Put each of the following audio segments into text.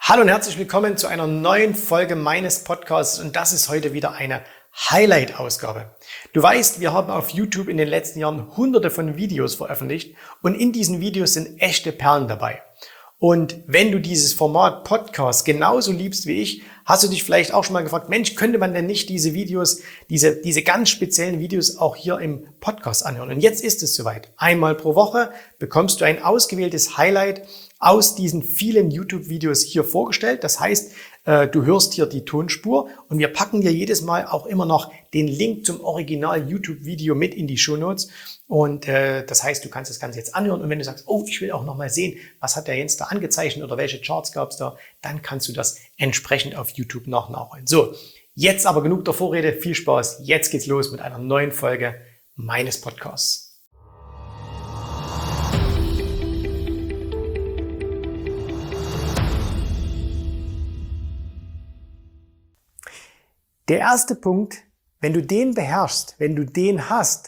Hallo und herzlich willkommen zu einer neuen Folge meines Podcasts und das ist heute wieder eine Highlight-Ausgabe. Du weißt, wir haben auf YouTube in den letzten Jahren hunderte von Videos veröffentlicht und in diesen Videos sind echte Perlen dabei. Und wenn du dieses Format Podcast genauso liebst wie ich, hast du dich vielleicht auch schon mal gefragt, Mensch, könnte man denn nicht diese Videos, diese ganz speziellen Videos auch hier im Podcast anhören? Und jetzt ist es soweit. Einmal pro Woche bekommst du ein ausgewähltes Highlight aus diesen vielen YouTube-Videos hier vorgestellt. Das heißt, du hörst hier die Tonspur und wir packen dir jedes Mal auch immer noch den Link zum Original-YouTube-Video mit in die Shownotes. Und das heißt, du kannst das Ganze jetzt anhören und wenn du sagst, oh, ich will auch noch mal sehen, was hat der Jens da angezeichnet oder welche Charts gab es da, dann kannst du das entsprechend auf YouTube noch nachholen. So, jetzt aber genug der Vorrede, viel Spaß. Jetzt geht's los mit einer neuen Folge meines Podcasts. Der erste Punkt, wenn du den beherrschst, wenn du den hast,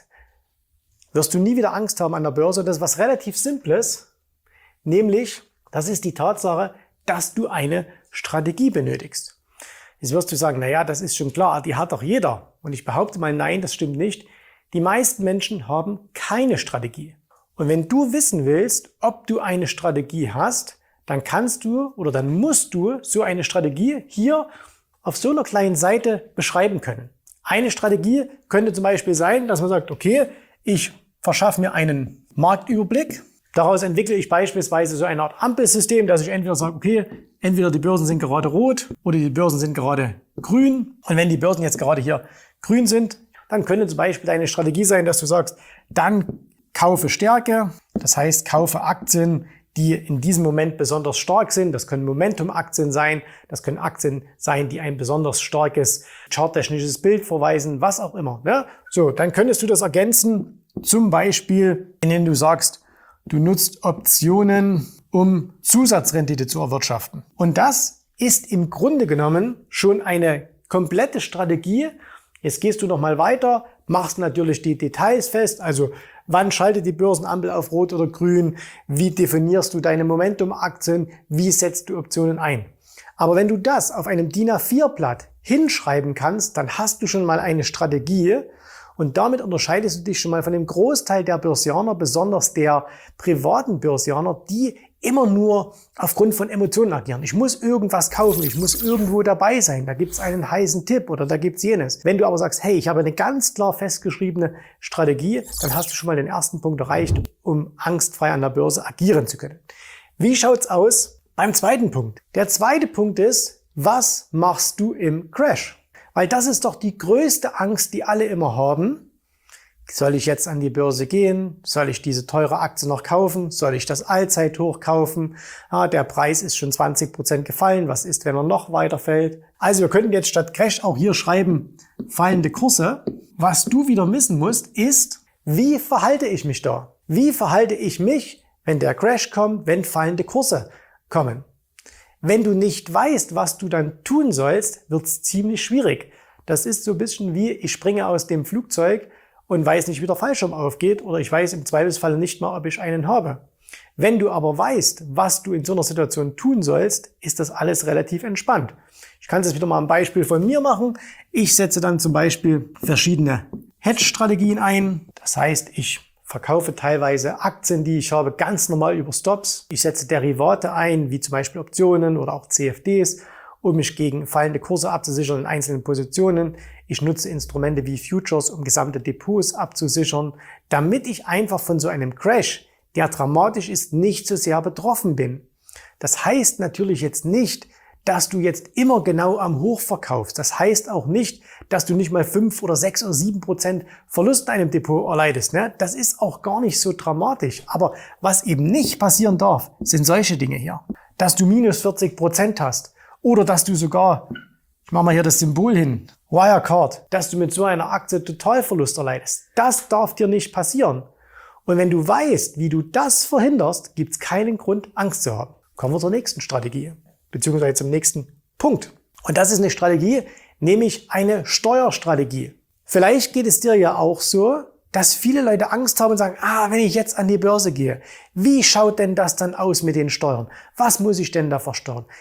wirst du nie wieder Angst haben an der Börse. Das ist was relativ Simples, nämlich, das ist die Tatsache, dass du eine Strategie benötigst. Jetzt wirst du sagen, naja, das ist schon klar, die hat doch jeder. Und ich behaupte mal, nein, das stimmt nicht. Die meisten Menschen haben keine Strategie. Und wenn du wissen willst, ob du eine Strategie hast, dann kannst du oder dann musst du so eine Strategie hier auf so einer kleinen Seite beschreiben können. Eine Strategie könnte zum Beispiel sein, dass man sagt, okay, ich verschaffe mir einen Marktüberblick. Daraus entwickle ich beispielsweise so eine Art Ampelsystem, dass ich entweder sage, okay, entweder die Börsen sind gerade rot oder die Börsen sind gerade grün. Und wenn die Börsen jetzt gerade hier grün sind, dann könnte zum Beispiel deine Strategie sein, dass du sagst, dann kaufe Stärke. Das heißt, kaufe Aktien, die in diesem Moment besonders stark sind. Das können Momentum-Aktien sein, das können Aktien sein, die ein besonders starkes charttechnisches Bild vorweisen, was auch immer. Ne? So, dann könntest du das ergänzen, zum Beispiel, indem du sagst, du nutzt Optionen, um Zusatzrendite zu erwirtschaften. Und das ist im Grunde genommen schon eine komplette Strategie. Jetzt gehst du noch mal weiter, machst natürlich die Details fest, also wann schaltet die Börsenampel auf Rot oder Grün? Wie definierst du deine Momentum-Aktien? Wie setzt du Optionen ein? Aber wenn du das auf einem DIN A4-Blatt hinschreiben kannst, dann hast du schon mal eine Strategie und damit unterscheidest du dich schon mal von dem Großteil der Börsianer, besonders der privaten Börsianer, die immer nur aufgrund von Emotionen agieren. Ich muss irgendwas kaufen, ich muss irgendwo dabei sein, da gibt's einen heißen Tipp oder da gibt's jenes. Wenn du aber sagst, hey, ich habe eine ganz klar festgeschriebene Strategie, dann hast du schon mal den ersten Punkt erreicht, um angstfrei an der Börse agieren zu können. Wie schaut's aus beim zweiten Punkt? Der zweite Punkt ist, was machst du im Crash? Weil das ist doch die größte Angst, die alle immer haben. Soll ich jetzt an die Börse gehen? Soll ich diese teure Aktie noch kaufen? Soll ich das Allzeithoch kaufen? Der Preis ist schon 20% gefallen. Was ist, wenn er noch weiter fällt? Also wir könnten jetzt statt Crash auch hier schreiben, fallende Kurse. Was du wieder wissen musst, ist, wie verhalte ich mich da? Wie verhalte ich mich, wenn der Crash kommt, wenn fallende Kurse kommen? Wenn du nicht weißt, was du dann tun sollst, wird es ziemlich schwierig. Das ist so ein bisschen wie, ich springe aus dem Flugzeug und weiß nicht, wie der Fallschirm aufgeht oder ich weiß im Zweifelsfall nicht mal, ob ich einen habe. Wenn du aber weißt, was du in so einer Situation tun sollst, ist das alles relativ entspannt. Ich kann es jetzt wieder mal am Beispiel von mir machen. Ich setze dann zum Beispiel verschiedene Hedge-Strategien ein. Das heißt, ich verkaufe teilweise Aktien, die ich habe, ganz normal über Stops. Ich setze Derivate ein, wie zum Beispiel Optionen oder auch CFDs, um mich gegen fallende Kurse abzusichern in einzelnen Positionen. Ich nutze Instrumente wie Futures, um gesamte Depots abzusichern, damit ich einfach von so einem Crash, der dramatisch ist, nicht so sehr betroffen bin. Das heißt natürlich jetzt nicht, dass du jetzt immer genau am Hoch verkaufst. Das heißt auch nicht, dass du nicht mal 5 oder 6 oder 7% Verlust in einem Depot erleidest. Ne? Das ist auch gar nicht so dramatisch. Aber was eben nicht passieren darf, sind solche Dinge hier. Dass du minus 40% hast oder dass du sogar, ich mache mal hier das Symbol hin, Wirecard, dass du mit so einer Aktie Totalverlust erleidest. Das darf dir nicht passieren. Und wenn du weißt, wie du das verhinderst, gibt es keinen Grund, Angst zu haben. Kommen wir zur nächsten Strategie, beziehungsweise zum nächsten Punkt. Und das ist eine Strategie, nämlich eine Steuerstrategie. Vielleicht geht es dir ja auch so, dass viele Leute Angst haben und sagen, wenn ich jetzt an die Börse gehe, wie schaut denn das dann aus mit den Steuern? Was muss ich denn da versteuern?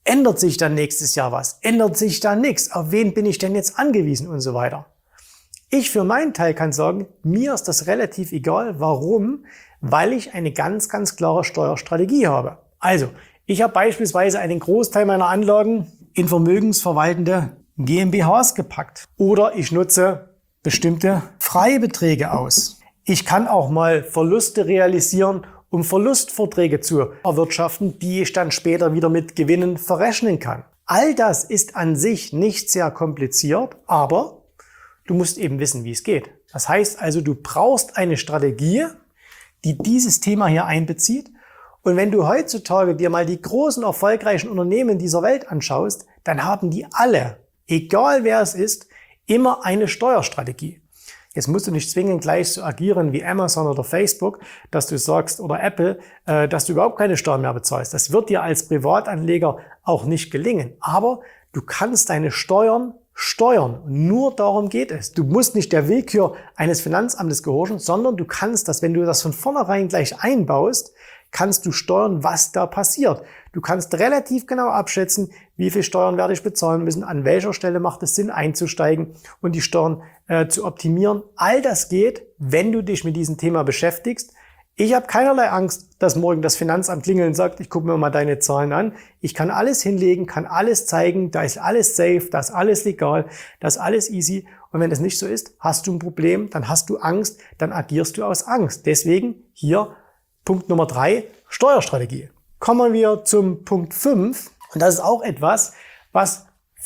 Ändert sich dann nächstes Jahr was? Ändert sich da nichts? Auf wen bin ich denn jetzt angewiesen und so weiter? Ich für meinen Teil kann sagen, mir ist das relativ egal. Warum? Weil ich eine ganz, ganz klare Steuerstrategie habe. Also, ich habe beispielsweise einen Großteil meiner Anlagen in vermögensverwaltende GmbHs gepackt. Oder ich nutze bestimmte Freibeträge aus. Ich kann auch mal Verluste realisieren, um Verlustverträge zu erwirtschaften, die ich dann später wieder mit Gewinnen verrechnen kann. All das ist an sich nicht sehr kompliziert, aber du musst eben wissen, wie es geht. Das heißt also, du brauchst eine Strategie, die dieses Thema hier einbezieht. Und wenn du heutzutage dir mal die großen, erfolgreichen Unternehmen dieser Welt anschaust, dann haben die alle, egal wer es ist, immer eine Steuerstrategie. Jetzt musst du nicht zwingend gleich so agieren wie Amazon oder Facebook, dass du sagst, oder Apple, dass du überhaupt keine Steuern mehr bezahlst. Das wird dir als Privatanleger auch nicht gelingen. Aber du kannst deine Steuern steuern. Nur darum geht es. Du musst nicht der Willkür eines Finanzamtes gehorchen, sondern du kannst das, wenn du das von vornherein gleich einbaust, kannst du steuern, was da passiert. Du kannst relativ genau abschätzen, wie viel Steuern werde ich bezahlen müssen, an welcher Stelle macht es Sinn einzusteigen und die Steuern zu optimieren. All das geht, wenn du dich mit diesem Thema beschäftigst. Ich habe keinerlei Angst, dass morgen das Finanzamt klingelt und sagt, ich gucke mir mal deine Zahlen an. Ich kann alles hinlegen, kann alles zeigen, da ist alles safe, da ist alles legal, da ist alles easy. Und wenn das nicht so ist, hast du ein Problem, dann hast du Angst, dann agierst du aus Angst. Deswegen hier Punkt Nummer 3, Steuerstrategie. Kommen wir zum Punkt 5. Und das ist auch etwas, was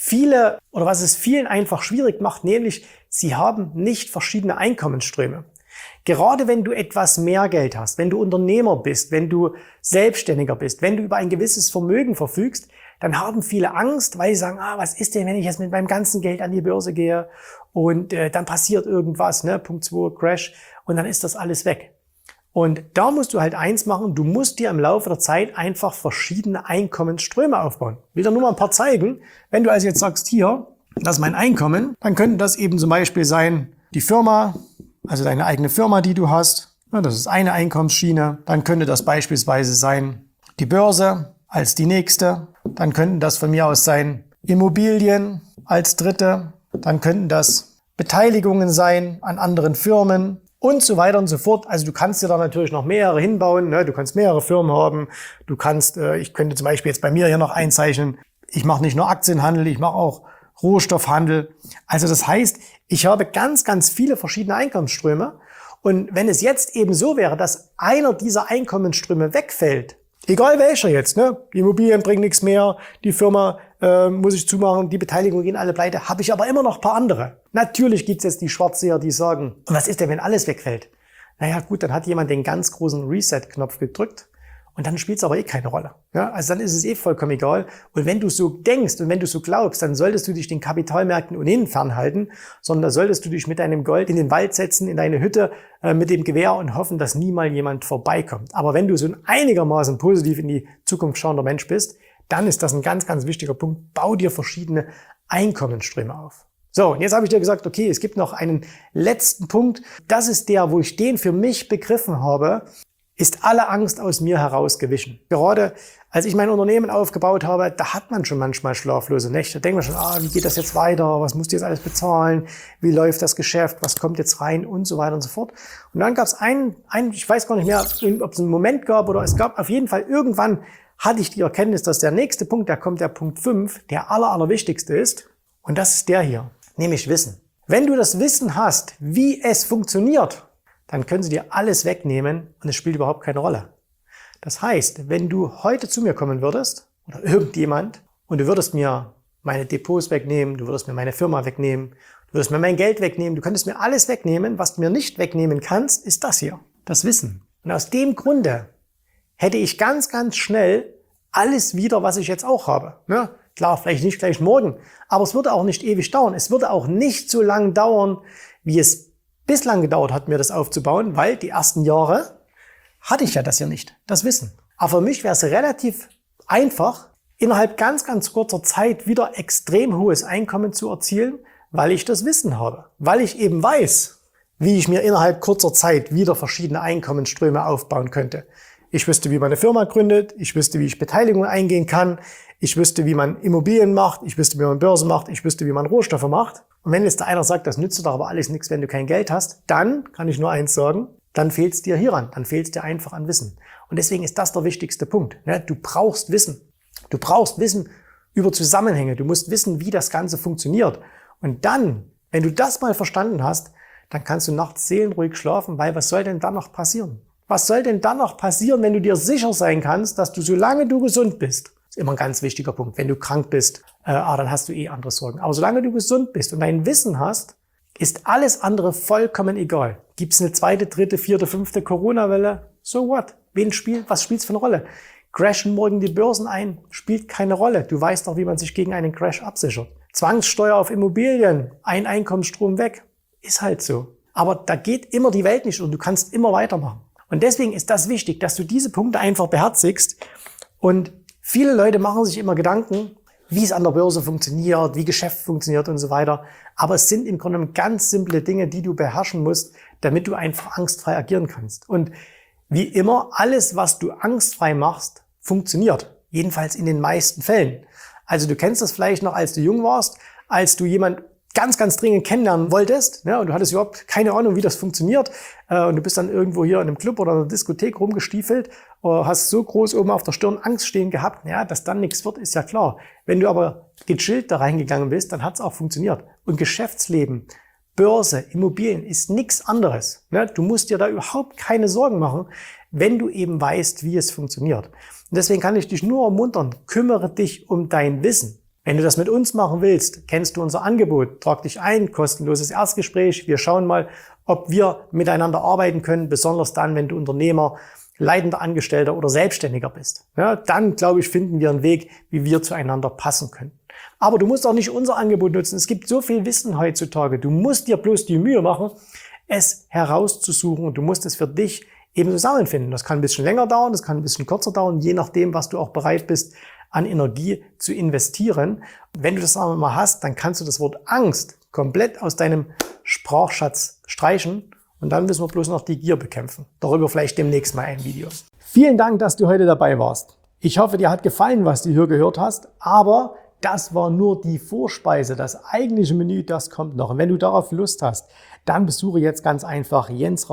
es vielen einfach schwierig macht, nämlich sie haben nicht verschiedene Einkommensströme. Gerade wenn du etwas mehr Geld hast, wenn du Unternehmer bist, wenn du Selbstständiger bist, wenn du über ein gewisses Vermögen verfügst, dann haben viele Angst, weil sie sagen, was ist denn, wenn ich jetzt mit meinem ganzen Geld an die Börse gehe und dann passiert irgendwas, ne? Punkt 2, Crash, und dann ist das alles weg. Und da musst du halt eins machen, du musst dir im Laufe der Zeit einfach verschiedene Einkommensströme aufbauen. Will dir nur mal ein paar zeigen. Wenn du also jetzt sagst, hier, das ist mein Einkommen, dann könnte das eben zum Beispiel sein, die Firma, also deine eigene Firma, die du hast. Ja, das ist eine Einkommensschiene. Dann könnte das beispielsweise sein, die Börse als die nächste. Dann könnten das von mir aus sein, Immobilien als dritte. Dann könnten das Beteiligungen sein an anderen Firmen. Und so weiter und so fort. Also du kannst dir da natürlich noch mehrere hinbauen. Ne? Du kannst mehrere Firmen haben. Ich könnte zum Beispiel jetzt bei mir hier noch einzeichnen. Ich mache nicht nur Aktienhandel, ich mache auch Rohstoffhandel. Also das heißt, ich habe ganz, ganz viele verschiedene Einkommensströme. Und wenn es jetzt eben so wäre, dass einer dieser Einkommensströme wegfällt, egal welcher jetzt, ne? Die Immobilien bringen nichts mehr, die Firma muss ich zumachen, die Beteiligungen gehen alle pleite, habe ich aber immer noch ein paar andere. Natürlich gibt's jetzt die Schwarzseher, die sagen, und was ist denn, wenn alles wegfällt? Naja gut, dann hat jemand den ganz großen Reset-Knopf gedrückt und dann spielt's aber keine Rolle. Ja, also dann ist es vollkommen egal. Und wenn du so denkst und wenn du so glaubst, dann solltest du dich den Kapitalmärkten ohnehin fernhalten, sondern da solltest du dich mit deinem Gold in den Wald setzen, in deine Hütte mit dem Gewehr und hoffen, dass nie mal jemand vorbeikommt. Aber wenn du so ein einigermaßen positiv in die Zukunft schauender Mensch bist, dann ist das ein ganz, ganz wichtiger Punkt. Bau dir verschiedene Einkommensströme auf. So, und jetzt habe ich dir gesagt, okay, es gibt noch einen letzten Punkt. Das ist der, wo ich den für mich begriffen habe, ist alle Angst aus mir heraus gewichen. Gerade als ich mein Unternehmen aufgebaut habe, da hat man schon manchmal schlaflose Nächte. Da denkt man schon, wie geht das jetzt weiter? Was musst du jetzt alles bezahlen? Wie läuft das Geschäft? Was kommt jetzt rein? Und so weiter und so fort. Und dann gab es ich weiß gar nicht mehr, ob es einen Moment gab oder es gab auf jeden Fall irgendwann hatte ich die Erkenntnis, dass der nächste Punkt, da kommt der Punkt 5, der allerwichtigste ist. Und das ist der hier, nämlich Wissen. Wenn du das Wissen hast, wie es funktioniert, dann können sie dir alles wegnehmen und es spielt überhaupt keine Rolle. Das heißt, wenn du heute zu mir kommen würdest oder irgendjemand und du würdest mir meine Depots wegnehmen, du würdest mir meine Firma wegnehmen, du würdest mir mein Geld wegnehmen, du könntest mir alles wegnehmen. Was du mir nicht wegnehmen kannst, ist das hier, das Wissen. Und aus dem Grunde hätte ich ganz, ganz schnell alles wieder, was ich jetzt auch habe. Ja, klar, vielleicht nicht gleich morgen, aber es würde auch nicht ewig dauern. Es würde auch nicht so lang dauern, wie es bislang gedauert hat, mir das aufzubauen, weil die ersten Jahre hatte ich ja das ja nicht, das Wissen. Aber für mich wäre es relativ einfach, innerhalb ganz, ganz kurzer Zeit wieder extrem hohes Einkommen zu erzielen, weil ich das Wissen habe. Weil ich eben weiß, wie ich mir innerhalb kurzer Zeit wieder verschiedene Einkommensströme aufbauen könnte. Ich wüsste, wie man eine Firma gründet. Ich wüsste, wie ich Beteiligung eingehen kann. Ich wüsste, wie man Immobilien macht. Ich wüsste, wie man Börse macht. Ich wüsste, wie man Rohstoffe macht. Und wenn jetzt da einer sagt, das nützt dir doch aber alles nichts, wenn du kein Geld hast, dann kann ich nur eins sagen, dann fehlt es dir hieran. Dann fehlt es dir einfach an Wissen. Und deswegen ist das der wichtigste Punkt. Du brauchst Wissen. Du brauchst Wissen über Zusammenhänge. Du musst wissen, wie das Ganze funktioniert. Und dann, wenn du das mal verstanden hast, dann kannst du nachts seelenruhig schlafen, weil was soll denn dann noch passieren? Was soll denn dann noch passieren, wenn du dir sicher sein kannst, dass du, solange du gesund bist, ist immer ein ganz wichtiger Punkt. Wenn du krank bist, dann hast du andere Sorgen. Aber solange du gesund bist und dein Wissen hast, ist alles andere vollkommen egal. Gibt es eine zweite, dritte, vierte, fünfte Corona-Welle? So what? Was spielt's für eine Rolle? Crashen morgen die Börsen ein? Spielt keine Rolle. Du weißt doch, wie man sich gegen einen Crash absichert. Zwangssteuer auf Immobilien, ein Einkommensstrom weg. Ist halt so. Aber da geht immer die Welt nicht und du kannst immer weitermachen. Und deswegen ist das wichtig, dass du diese Punkte einfach beherzigst. Und viele Leute machen sich immer Gedanken, wie es an der Börse funktioniert, wie Geschäft funktioniert und so weiter. Aber es sind im Grunde ganz simple Dinge, die du beherrschen musst, damit du einfach angstfrei agieren kannst. Und wie immer, alles, was du angstfrei machst, funktioniert. Jedenfalls in den meisten Fällen. Also du kennst das vielleicht noch, als du jung warst, als du jemand ganz, ganz dringend kennenlernen wolltest, und du hattest überhaupt keine Ahnung, wie das funktioniert, und du bist dann irgendwo hier in einem Club oder einer Diskothek rumgestiefelt, hast so groß oben auf der Stirn Angst stehen gehabt, dass dann nichts wird, ist ja klar. Wenn du aber gechillt da reingegangen bist, dann hat es auch funktioniert. Und Geschäftsleben, Börse, Immobilien ist nichts anderes. Du musst dir da überhaupt keine Sorgen machen, wenn du eben weißt, wie es funktioniert. Und deswegen kann ich dich nur ermuntern, kümmere dich um dein Wissen. Wenn du das mit uns machen willst, kennst du unser Angebot, trag dich ein, kostenloses Erstgespräch. Wir schauen mal, ob wir miteinander arbeiten können, besonders dann, wenn du Unternehmer, leitender Angestellter oder Selbstständiger bist. Dann, glaube ich, finden wir einen Weg, wie wir zueinander passen können. Aber du musst auch nicht unser Angebot nutzen. Es gibt so viel Wissen heutzutage. Du musst dir bloß die Mühe machen, es herauszusuchen und du musst es für dich eben zusammenfinden. Das kann ein bisschen länger dauern, das kann ein bisschen kürzer dauern, je nachdem, was du auch bereit bist, an Energie zu investieren. Wenn du das aber mal hast, dann kannst du das Wort Angst komplett aus deinem Sprachschatz streichen und dann müssen wir bloß noch die Gier bekämpfen. Darüber vielleicht demnächst mal ein Video. Vielen Dank, dass du heute dabei warst. Ich hoffe, dir hat gefallen, was du hier gehört hast, aber das war nur die Vorspeise. Das eigentliche Menü, das kommt noch. Und wenn du darauf Lust hast, dann besuche jetzt ganz einfach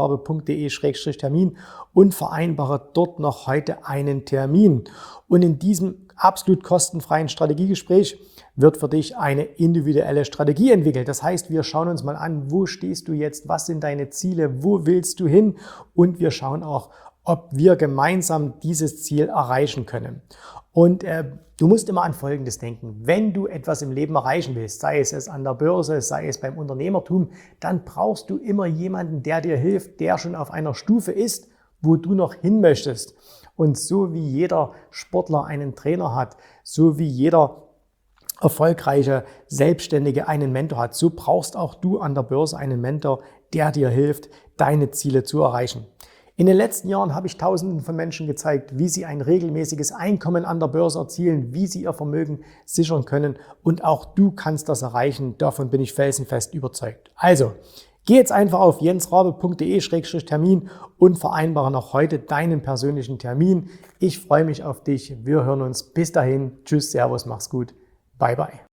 jensrabe.de/termin und vereinbare dort noch heute einen Termin. Und in diesem absolut kostenfreien Strategiegespräch wird für dich eine individuelle Strategie entwickelt. Das heißt, wir schauen uns mal an, wo stehst du jetzt, was sind deine Ziele, wo willst du hin und wir schauen auch, ob wir gemeinsam dieses Ziel erreichen können. Und du musst immer an Folgendes denken. Wenn du etwas im Leben erreichen willst, sei es an der Börse, sei es beim Unternehmertum, dann brauchst du immer jemanden, der dir hilft, der schon auf einer Stufe ist, wo du noch hin möchtest. Und so wie jeder Sportler einen Trainer hat, so wie jeder erfolgreiche Selbstständige einen Mentor hat, so brauchst auch du an der Börse einen Mentor, der dir hilft, deine Ziele zu erreichen. In den letzten Jahren habe ich Tausenden von Menschen gezeigt, wie sie ein regelmäßiges Einkommen an der Börse erzielen, wie sie ihr Vermögen sichern können und auch du kannst das erreichen. Davon bin ich felsenfest überzeugt. Also, geh jetzt einfach auf jensrabe.de/termin und vereinbare noch heute deinen persönlichen Termin. Ich freue mich auf dich. Wir hören uns. Bis dahin. Tschüss, Servus, mach's gut. Bye, bye.